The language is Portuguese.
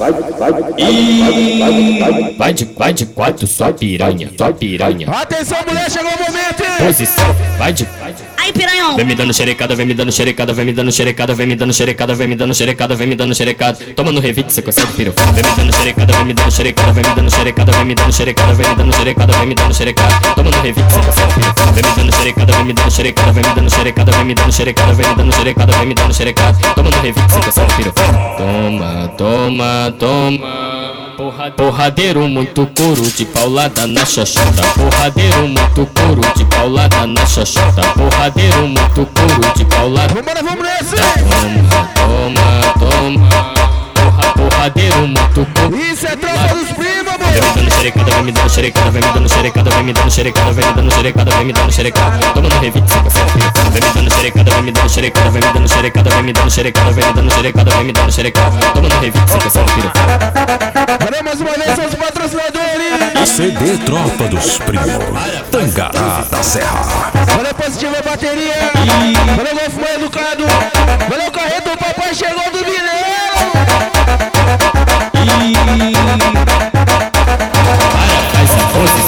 Vai de quatro, só piranha, só piranha. Atenção, mulher, chegou o momento, hein? Posição, vai de. Aí, piranhão. Vem me dando xerecada, vem me dando xerecada, vem me dando xerecada, vem me dando xerecada, vem me dando xerecada, vem me dando xerecada. Toma no revite, você consegue, filho. Vem me dando xerecada, vem me dando xerecada, vem me dando xerecada, vem me dando xerecada, vem me dando xerecada, vem me dando xerecada. Toma no revite, você consegue, filho. Vem me dando xerecada, vem me dando xerecada, vem me dando xerecada, vem me dando xerecada, vem me dando xerecada, vem me dando xerecada. Toma no revite, você consegue, filho. Toma, toma, toma. Porradeiro muito couro de paulada na xoxota. Porradeiro muito couro de paulada na xoxota. Porradeiro muito couro de paulada. Vamos nesse! Toma, toma. Porradeiro muito couro. Isso é tropa dos primos, amor! Vem me dando xerecada, vem me dando xerecada, vem me dando xerecada, vem me dando xerecada, vem me dando xerecada, vem me dando xerecada. Toma no revite, você consegue, filho. Vem me dando xerecada, vem me dando xerecada, vem me dando xerecada, vem me dando xerecada, vem me dando xerecada, vem me dando xerecada. Toma no revite, você consegue, filho. Valeu mais uma vez, seus patrocinadores! CD Tropa dos Primos, Tangará da Serra. Valeu, Positivo Bateria! Valeu, Golfo Educado! Valeu, Carreto, o papai chegou!